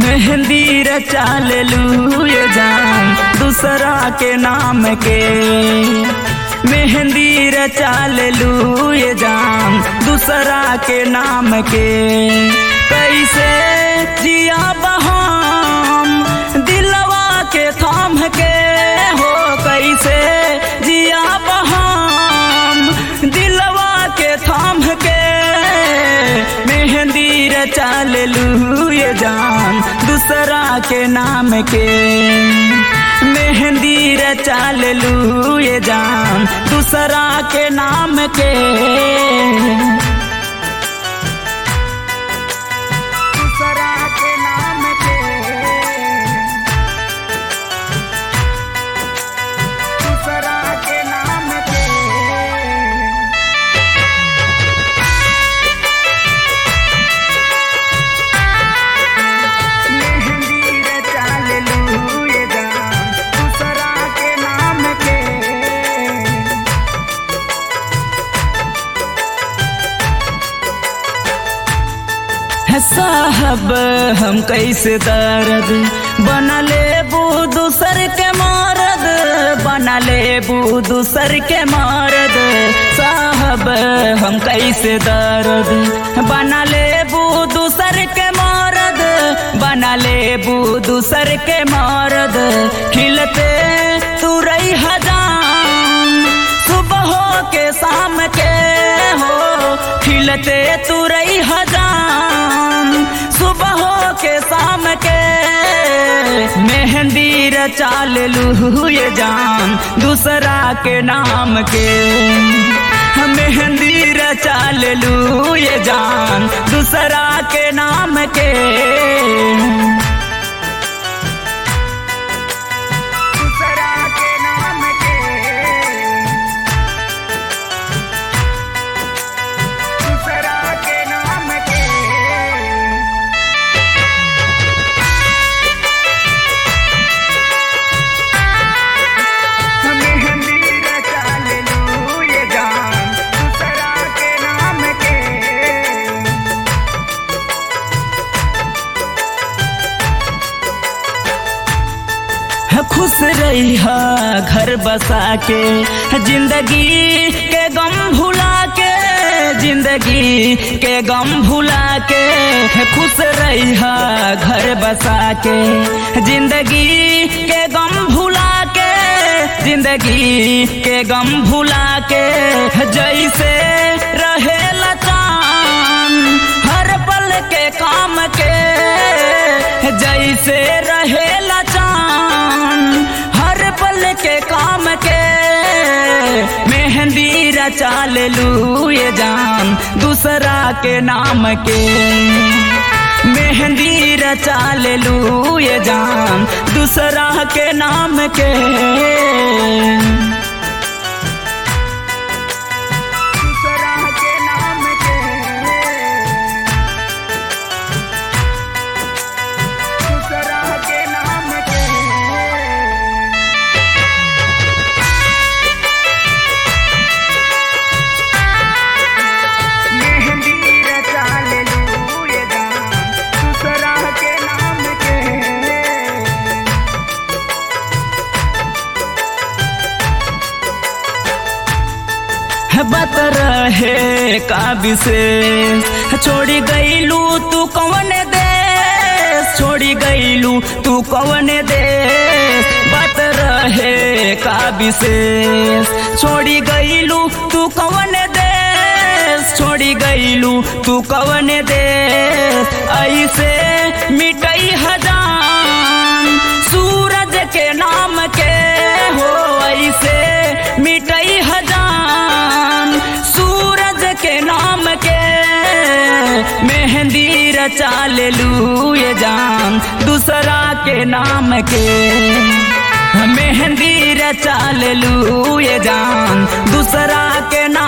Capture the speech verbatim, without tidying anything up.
मेहंदी रचा लेलू ये जान दूसरा के नाम के। मेहंदी रचा लेलू ये जान दूसरा के नाम के। कैसे जिया बहाम दिलवा के थाम के हो, कैसे जिया बहाम दिलवा के थाम के। मेहंदी रचा लेलू ये जान दूसरा के नाम के। मेहंदी रचा लेलू ये जान दूसरा के नाम के। दूसरा के नाम के, दूसरा के नाम के। मेहंदी रचा लेलू ये जान दूसरा के नाम के। साहब हम कैसे दर्द बना लेबू दूसर के मर्द, बना लेबू दूसर के मर्द। साहब हम कैसे दर्द बना लेबू दूसर के मर्द, बना लेबू दूसर के मर्द। खिलते तू रही हजाम सुबह के शाम के हो, खिलते तू रही हजाम सुबह के शाम के। मेहंदी रचा लेलू ये जान दूसरा के नाम के। मेहंदी रचा लेलू ये जान दूसरा के नाम के। दूसरा के नाम के, दूसरा के नाम के। मेहंदी रचा लेलू ये जान दूसरा के नाम के। खुश रही घर बसा के, जिंदगी के गम भुला के, जिंदगी के गम भुला के। खुश रही घर बसा के, जिंदगी के गम भुला के, जिंदगी के गम भुला के। जैसे रहे लचान हर पल के काम के, जैसे रहे लचान हर पल के काम के। मेहंदी रचा लेलू ये जान दूसरा के नाम के। मेहंदी रचा लेलू ये जान दूसरा के नाम के। दूसरा के नाम के, दूसरा के नाम के। मेहंदी रचा लेलू ये जान दूसरा के नाम के। बत रहे का विशेष छोड़ी गईलू तू कौन देश, छोड़ी गईलू तू कौन देश। बत रहे का विशेष छोड़ी गईलू तू कौन देश, छोड़ी गईलू तू कौन देश। ऐसे मिटई हजान सूरज के नाम के हो, ऐसे मिटई हजान सूरज के नाम के। मेहंदी रचा लेलू ये जान दूसरा के नाम के। मेहंदी रचा लेलू ये जान दूसरा के नाम